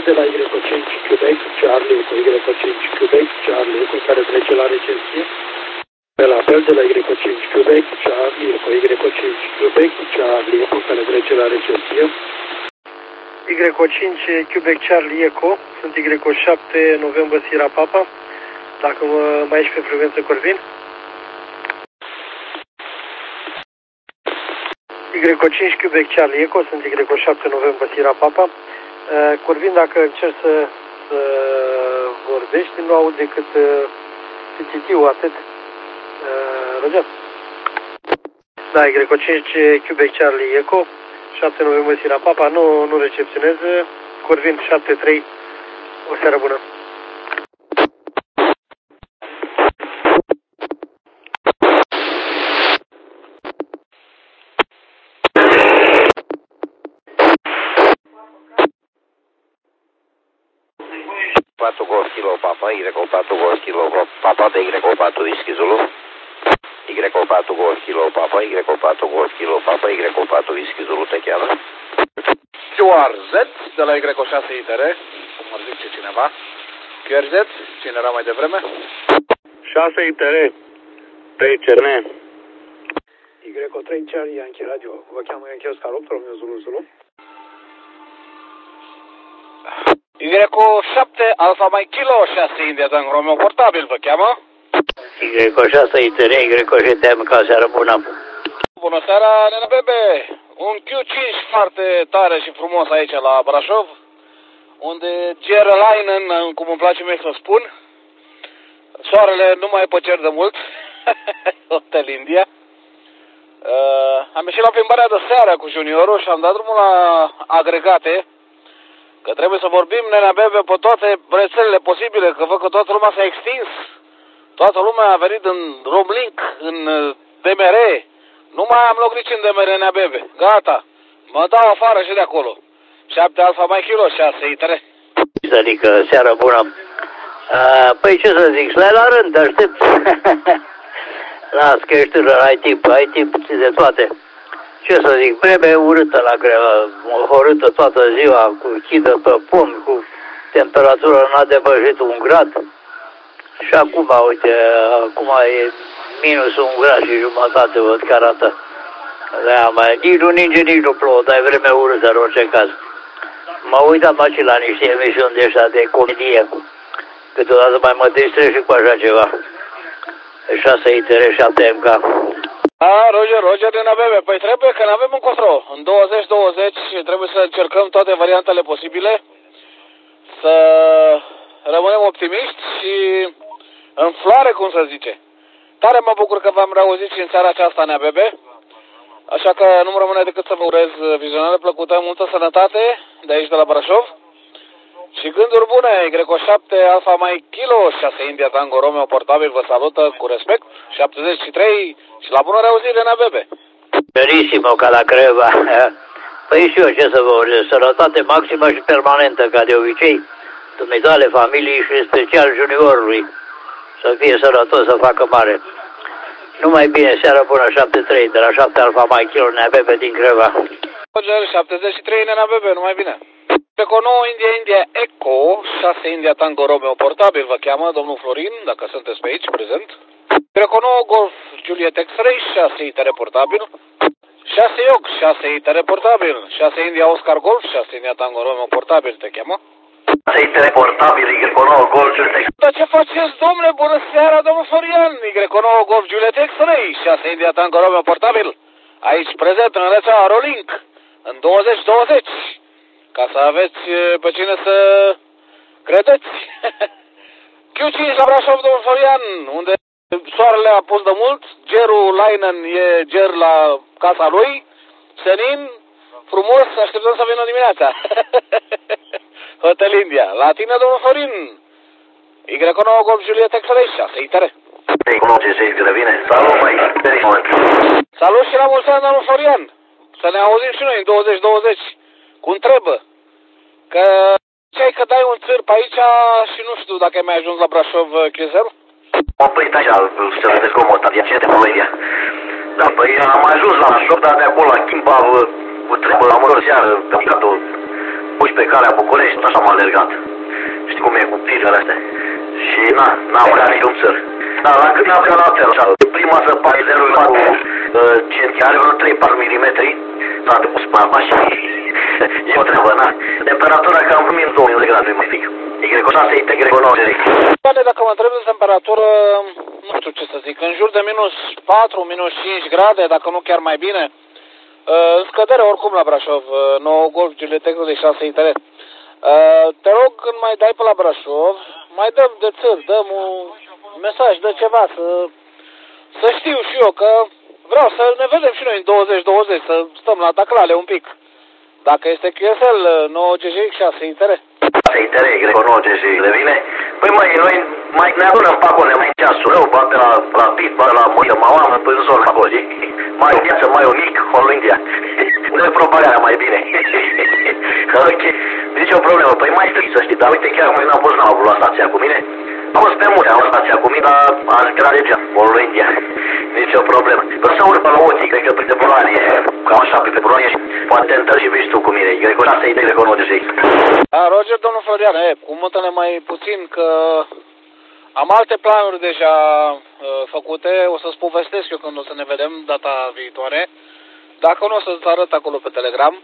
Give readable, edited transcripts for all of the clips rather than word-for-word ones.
de la Y5 Quebec, Charlie Eco, Y5 Quebec, Charlie Eco, care trece la recepție. Apel, apel de la Y5 Quebec, Charlie Eco, Y5 Quebec, Charlie Eco, care trece la recepție. Y5 Quebec, Charlie Eco, sunt Y7 November Sierra Papa, dacă mai ești pe frecvență Corvin. Y5 Quebec Charlie Eco, sunt Y7 November Sierra Papa. Corvin, dacă încerci să vorbești, nu aud decât pititiu, atât. Roger? Da, Y5 Quebec Charlie Eco, 7 November Sierra Papa, nu recepționez. Corvin 7-3, o seară bună. Golf Kilo Papa, Y4 Golf Kilo Papa de Y4 Whisky Zulu. Y4 Golf Kilo Papa, Y4 Golf Kilo Papa, Y4 Whisky Zulu te cheamă. QRZ de la Y6 ITR, cum ar zice cineva. QRZ, cine era mai devreme? 6 ITR, 3 CRN. Y3 Charlie Yankee Radio, vă cheamă Yankee Oscar 8, Romeo Zulu Zulu. Y7 Alfa Mai Kilo 6 India Tango Romeo portabil, vă cheamă? Y6 ITR, Y7 MK, seară bună. Bună seara, nena bebe! Un Q5 foarte tare și frumos aici la Brașov, unde Geralainen, cum îmi place mie să spun, soarele nu mai pe cer de mult, Hotel India. Am ieșit la plimbarea de seară cu juniorul și am dat drumul la agregate, că trebuie să vorbim, nena bebe, pe toate rețelele posibile, că văd că toată lumea s-a extins. Toată lumea a venit în Romlink, în DMR. Nu mai am loc nici în DMR, nena bebe. Gata. Mă dau afară și de acolo. 7 Alfa Mai Kilo, 6 ITR. Adică, seara bună. Păi ce să zic, stai la rând, aștept. Las că ești tânăr, ai timp de toate. Ce să zic, vreme urâtă la greu, horâtă toată ziua, cu chidă pe pom, cu temperatură n-a depășit 1 grad. Și acum, uite, acum e minus 1 grad și jumătate, văd că arată. Da, mai, nici nu ninge, nici nu plouă, dar e vreme urâtă în orice caz. Mă uitam aici la niște emisiuni de ăștia de comedie. Câteodată mai mă distrez și cu așa ceva. 6 ITR, 7 MK. Roger, nena bebe, păi trebuie că n-avem încotro. În 2020 trebuie să încercăm toate variantele posibile, să rămânem optimiști și în floare, cum să zice. Tare mă bucur că v-am reauzit și în seara aceasta, nea bebe. Așa că nu-mi rămâne decât să vă urez vizionare plăcută, multă sănătate de aici de la Brașov. Și gânduri bune, Y7 Alfa Mai Kilo, 6 India Tango Romeo portabil, vă salută cu respect, 73 și la bună reauzire, nea bebe. Benissimo, ca la Creva. Păi și eu ce să vă urez, sănătate maximă și permanentă, ca de obicei, Dumnezeule familiei și în special juniorului. Să fie sănătos, să facă mare. Numai bine, seară bună, 73 de la 7 Alfa Mai Kilo, nea bebe din Creva. Roger, 73, nea bebe, numai bine. Eco 9 India Eco, 6 India Tango Romeo portabil, vă cheamă domnul Florin, dacă sunteți pe aici, prezent. Eco 9 Golf Juliet X-Ray, 6 ITR portabil. 6 Yoke, 6 ITR portabil. 6 India Oscar Golf, 6 India Tango Romeo portabil, te cheamă. 6 ITR portabil, Eco 9 Golf Juliet X-Ray. Dar ce faceți, domnule? Bună seara, domnul Florian. Eco 9 Golf Juliet X-Ray, 6 India Tango Romeo portabil. Aici prezent în rețeaua Rolink, în 2020. Ca să aveți pe cine să credeți. Q5 la Brașov, domnul Florian, unde soarele a pus de mult, gerul Leinen e ger la casa lui, senin, frumos, așteptăm să vină dimineața. Hotel India. La tine, domnul Florin, Y9 Golf Juliet X-Ray, 6 ITR. Salut și la mulți ani, domnul Florian. Să ne auzim și noi în 2020. Cum trebuie. Că ce-ai că dai un țârp aici și nu știu dacă ai mai ajuns la Brașov, Chizel? Mă oprit așa, să ne descomotă, ce te Ploieria. Da, păi am ajuns la Brașov, dar de acolo la Chimpa, cu treabă, am urât seară, pe cadou. puși pe calea București, tot așa am alergat. Știi cum e cu prizele astea. Și n-am avut niciun țăr. Dar la când am plecat la fel, așa, prima săpare de lui cu centiare, vreo 3-4 mm, s-a depus papa și e o treabă, na. Temperatura cam minus 2000 de grade, mai fic. Y6, Y9, Dacă mă întreb de temperatură, nu știu ce să zic, în jur de minus 4, minus 5 grade, dacă nu chiar mai bine, în scădere oricum la Brașov, 9 Golf Juliet de 6 ITR. Te rog, când mai dai pe la Brașov, mai dăm de țăr, dăm un mesaj, dă ceva, să știu și eu că vreau să ne vedem și noi în 20-20, să stăm la taclale un pic. Dacă este QSL 9 GGX 6 ITR. 6 ITR, Y9 GGX de vine. Păi măi, noi mai ne adunăm pe acolo, mai ceasul rău, bate la pit, bate la mâine, mauamă, până în zonă acolo. Mai o viață, mai un mic, All India. Unde propagarea mai bine. Ok, nici o problemă, păi mai strict să știi, dar uite chiar mâine n-am avut la stația cu mine. Am fost pe multe, am la stația cu mine, dar azi că la regea, All India. Nici o problemă. Vreau să urc pe la Oții, cred că pe februarie, cam așa, pe februarie și poate te întâlni și vii tu cu mine. Y6 Y9 GGX. Roger, domnul Florian, cumultă-ne mai puțin că am alte planuri deja făcute, o să-ți povestesc eu când o să ne vedem data viitoare. Dacă nu, o să-ți arăt acolo pe Telegram.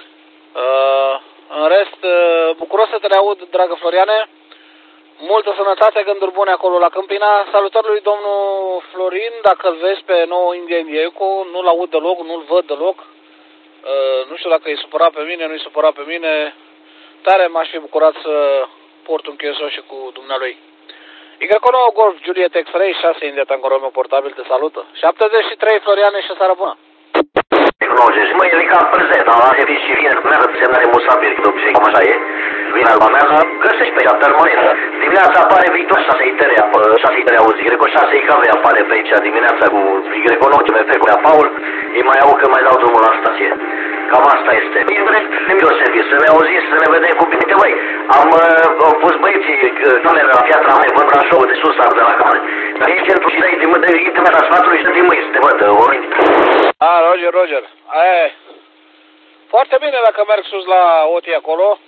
În rest, bucuros să te reaud, dragă Floriane. Multă sănătate, gânduri bune acolo la Câmpina. Salutări lui domnul Florin, dacă îl vezi pe nou Indian Eco, nu-l aud deloc, nu-l văd deloc. Nu știu dacă e supărat pe mine, nu-i supărat pe mine. Tare m-aș fi bucurat să port un QSO și cu dumnealui. Y9 Golf Juliet X-Ray 6 India Tango Romeo portabil te salută. 73 Floriane și seară bună. Mă, el e cam prezent, dar la fi și vine cu meară semnare musafir, de obicei, cam așa e. Vine alba mea, găsești pe ea permanentă. Dimineața apare viitor 6 ITR, 6 ITR auzi, Y6 IKV apare pe aici dimineața cu Y9 CMF cu ea Paul, îi mai au că mai dau drumul la stație. Cam asta este. Nimic de serviciu, să ne auzim, să ne vedem cu bine. Uite, băi, am pus băieții camere la Piatra Mare, văd Brașov de sus, de la camere. Dar e centru și de mea sfatului și de mâini, să te văd, oameni. Roger. Foarte bine dacă merg sus la Oti acolo.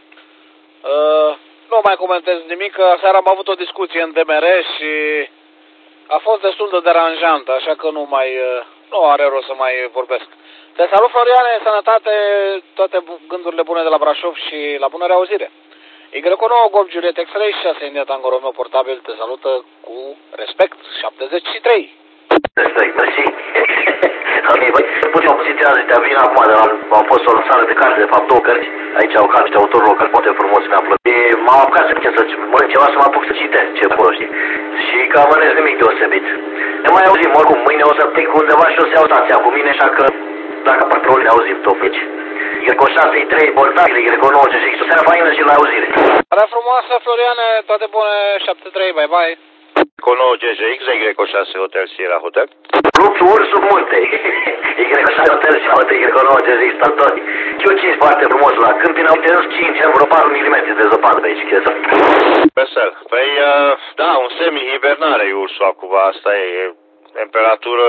Nu mai comentez nimic, că seara am avut o discuție în DMR și a fost destul de deranjant, așa că nu are rost să mai vorbesc. Te salut, Floriane, sănătate, toate gândurile bune de la Brașov și la bună reauzire. Y9 Golf Juliet X-Ray 6 India Tango Romeo portabil te salută cu respect. 73. Mersi. Ok, băi, puțin am puțin astea, vin acum, am fost o sală de carte, de fapt, 2 cărți, aici au carte, autorul local, foarte frumos, mi-a plăcut. M-am apucat să mănânc ceva, să mă apuc să citesc, ce acolo, știi? Și că am mănânc nimic deosebit. Ne mai auzim, oricum, mâine o să plec undeva și o să iau stația cu mine, așa că, dacă apar probleme, ne auzim tot aici. Y6, 3 portabile, Y9 GGX, o seara faină și la auzire. Seara frumoasă, Floriane, toate bune, 73, bye-bye. Y9 GGX, Y6 Hotel Sierra Hotel. Lupul ursul multe. Y6 Hotel Sierra Hotel, Y9 GGX, tot. Q5 foarte frumos la Câmpina, uite, 5, am vreo 4 mm de zăpadă pe aici, chestia. Vesel. Păi, da, un semi-hibernare e ursul acum, asta e temperatură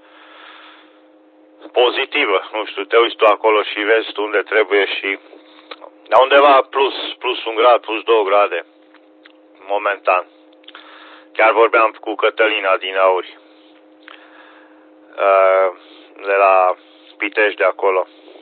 pozitivă. Nu știu, te uiți tu acolo și vezi tu unde trebuie și undeva plus 1 grad, plus 2 grade, momentan. Chiar vorbeam cu Cătălina din Auri, de la Pitești de acolo.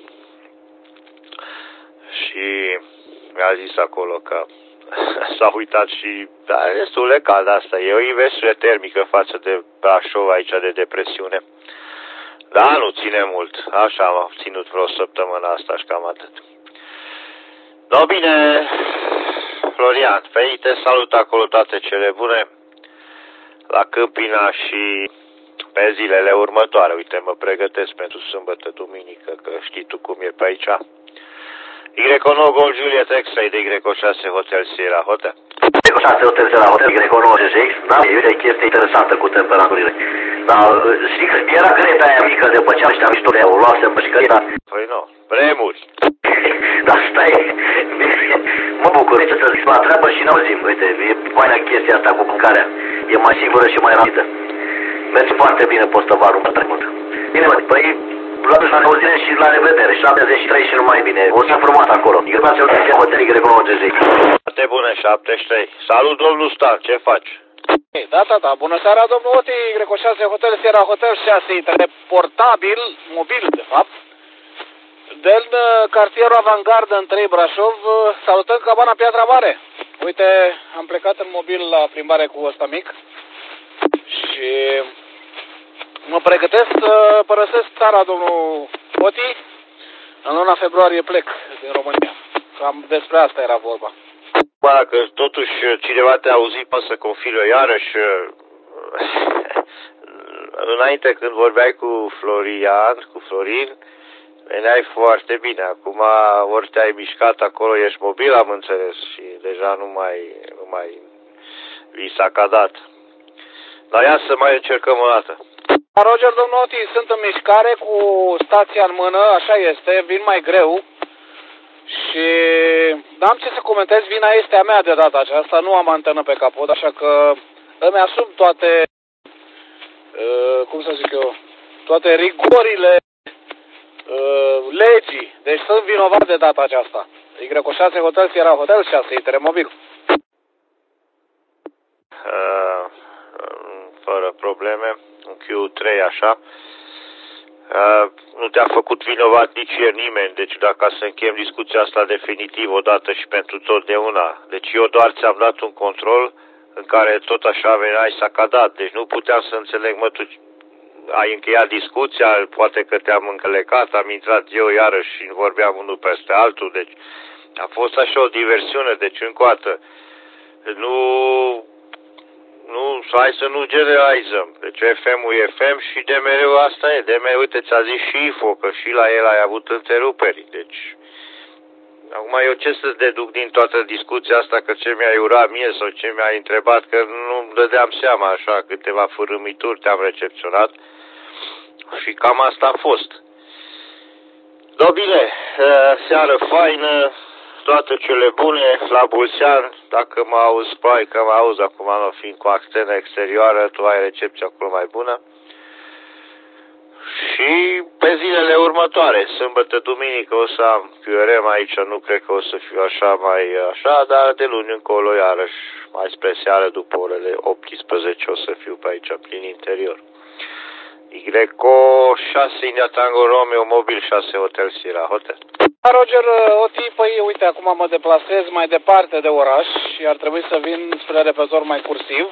Și mi-a zis acolo că s-a uitat și da, e destul de cald asta. E o inversiune termică față de Brașov aici de depresiune. Da, nu ține mult. Așa am ținut vreo săptămână asta și cam atât. No, bine, Florian, pe te salut acolo toate cele bune la Câmpina și pe zilele următoare. Uite, mă pregătesc pentru sâmbătă, duminică, că știi tu cum e pe aici. Y9 Golf Juliet X-Ray de Y6 Hotel Sierra Hotel. Y6 Hotel Sierra Hotel, Y9 GGX, da? E o chestie interesantă cu temperaturile. Da, știi că era greta aia mică de păcea ăștia mișturi, o luasem pe șcăria. Păi nu, vremuri. Dar stai, mă bucur, ce să zic la treabă și n-auzim. Uite, e faina chestia asta cu mâncarea. E mai sigură și mai rapidă. Mergi foarte bine postăvarul, mă trecut. Bine, mă, păi, la reauzire și la revedere. 73 și numai bine. O să frumos acolo. Iertați-l de hotel Greco-OGZ. Foarte bună, 73. Salut, domnul Stan, ce faci? Da. Bună seara, domnul Oti, Greco 6 Hotel, Sierra Hotel 6, portabil, mobil, de fapt, din cartierul Avangard în 3 Brașov. Salutăm cabana Piatra Mare. Uite, am plecat în mobil la plimbare cu ăsta mic și mă pregătesc să părăsesc țara, domnul Oti. În luna februarie plec din România. Cam despre asta era vorba. Dacă totuși cineva te-a auzit, poate să confirme iarăși. Înainte când vorbeai cu Florin, veneai foarte bine. Acum ori te-ai mișcat acolo, ești mobil, am înțeles, și deja nu mai vi s-a cadat. Dar ia să mai încercăm o dată. Roger, domnul Oti, sunt în mișcare cu stația în mână, așa este, vin mai greu. Și n-am ce să comentez, vina este a mea de data aceasta, nu am antenă pe capot, așa că îmi asum toate, toate rigorile legii. Deci sunt vinovat de data aceasta. Greco 6 Hotel, Sierra Hotel 6, Teremobil. Fără probleme, în Q3 așa. Nu te-a făcut vinovat nici ieri nimeni, deci dacă să încheiem discuția asta definitiv odată și pentru totdeauna. Deci eu doar ți-am dat un control în care tot așa veneai sacadat, deci nu puteam să înțeleg, mă, tu ai încheiat discuția, poate că te-am încălecat, am intrat eu iarăși și vorbeam unul peste altul, deci a fost așa o diversiune, deci încă o dată, hai să nu generalizăm. Deci FM-ul e FM și DMR-ul asta e. DMR, uite, ți-a zis și IFO, că și la el ai avut întreruperi. Deci, acum eu ce să deduc din toată discuția asta, că ce mi-ai urat mie sau ce mi-ai întrebat, că nu dădeam seama așa, câteva fărâmituri te-am recepționat și cam asta a fost. Da, bine, seară faină, toate cele bune, la mulți ani, dacă mă auzi, probabil că mă auzi acum, nu fiind cu antenă exterioară, tu ai recepția acolo mai bună. Și pe zilele următoare, sâmbătă, duminică, o să am QRM aici, nu cred că o să fiu așa dar de luni încolo, iarăși, mai spre seară, după orele 18, o să fiu pe aici, prin interior. Greco 6 India Tango Romeo Mobil 6 Hotel Sierra Hotel. Roger, Oti, păi uite, acum mă deplasez mai departe de oraș și ar trebui să vin spre repetor mai cursiv.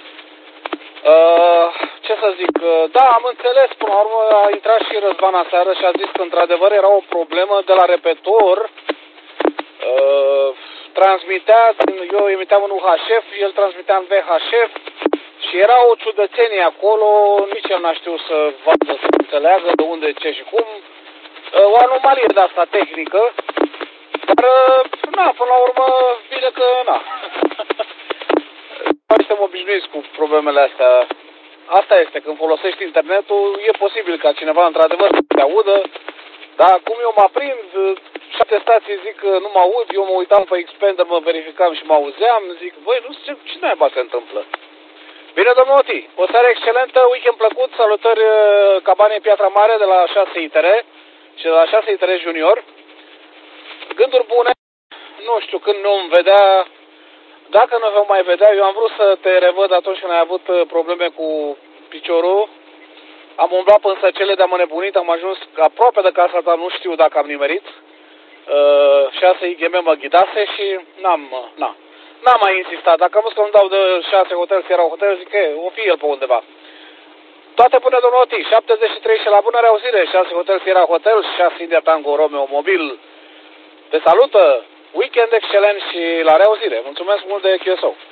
Ce să zic, da, am înțeles, până la urmă a intrat și Răzvan aseară și a zis că într-adevăr era o problemă de la repetor. Transmitea, eu emiteam în UHF, el transmitea în VHF și era o ciudățenie acolo, nici el n-a știut să vadă, să înțeleagă de unde, ce și cum. O anomalie de asta tehnică, dar, până la urmă, bine că, suntem obișnuiți cu problemele astea. Asta este, când folosești internetul, e posibil ca cineva, într-adevăr, să te audă, dar cum eu mă aprind, 7 stații zic că nu mă aud, eu mă uitam pe Xpander, mă verificam și mă auzeam, zic, băi, nu știu ce naiba se întâmplă. Bine, domnul Oti, o seară excelentă, weekend plăcut, salutări cabanei Piatra Mare de la 6 ITR și de la 6 ITR Junior. Gânduri bune, nu știu când nu îmi vedea, dacă nu vom mai vedea, eu am vrut să te revăd atunci când ai avut probleme cu piciorul. Am umblat până Săcele, de-am înnebunit, am ajuns aproape de casa ta, nu știu dacă am nimerit. 6 IGM mă ghidase și n-am mai insistat. Dacă am văzut că nu dau de 6 Hotel, Sierra Hotel, zic că o fi el pe undeva. Toate bune, domnul Oti, 73 și la bună reauzire, 6 Hotel, Sierra Hotel, 6 India Tango Romeo Mobil. Te salută, weekend excelent și la reauzire. Mulțumesc mult de QSO.